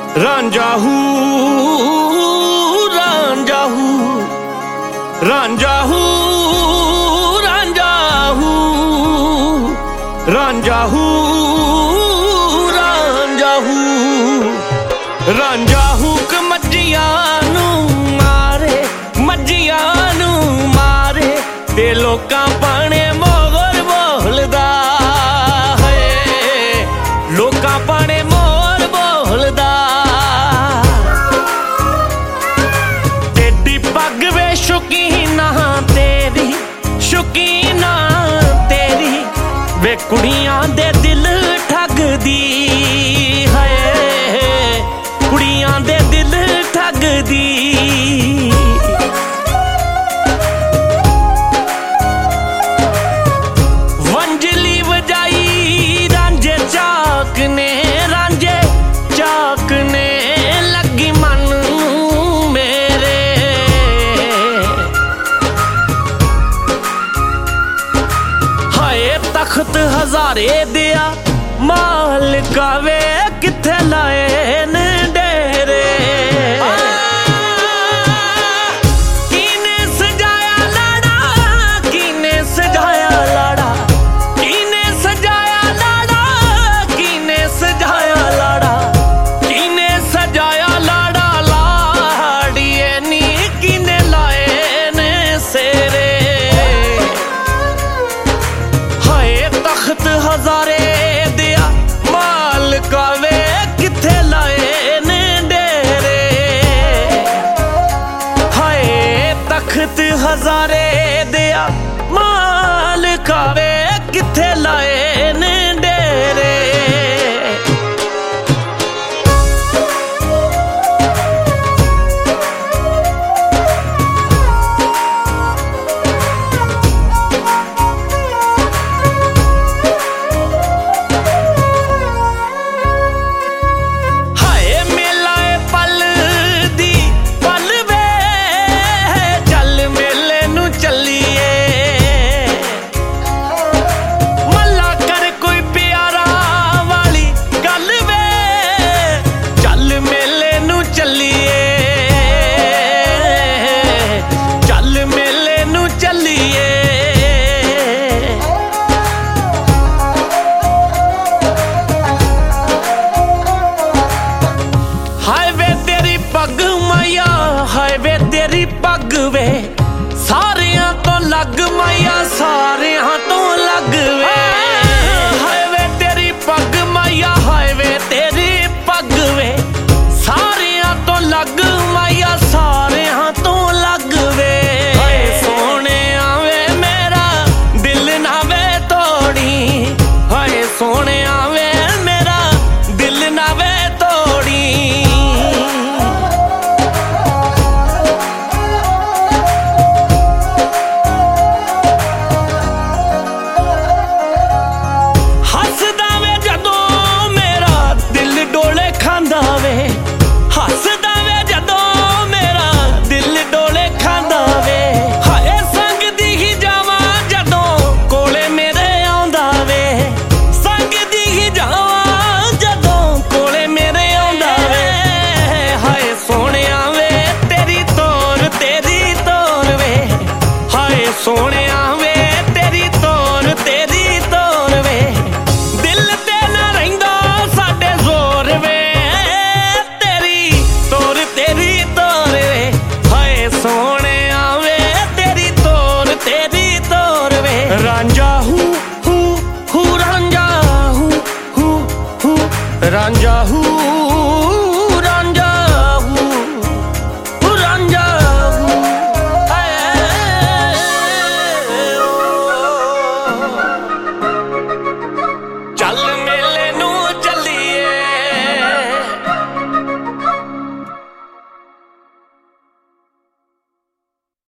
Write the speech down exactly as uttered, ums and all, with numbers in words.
रांझा हूँ रांझा हूँ रांझा हूँ रांझा हूँ रांझा हूँ रांझा हूँ रांझा हूँ क मज्जियां नू मारे मज्जियां नू मारे ते लोकां पाने मोर बोलदा है लोकां पाने मोर बोलदा तेरी पग वे शौकीना तेरी शौकीना तेरी वे कुड़ियां दे दिल ठगदी है कुड़ियां दे दिल ठगदी वंजली वजाई रांझे चाक ने रांझे चाक ने लगी मन मेरे हाय तख्त हजारे दिया मालिका वे किथे लाए ने डेरे किने सजाया लाड़ा किने सजाया लाड़ा किने सजाया लाड़ा किने सजाया लाड़ा किने सजाया लाड़ा लाड़िए नी किने लाए ने सेरे हाय तख्त हजारे कावे किथे लाए ने डेरे हाय तख्त हजारे दिया माल कावे किथे लाए ने डेरे पग मैया हाय वे तेरी पग वे सारियां तो लग मैया सारियां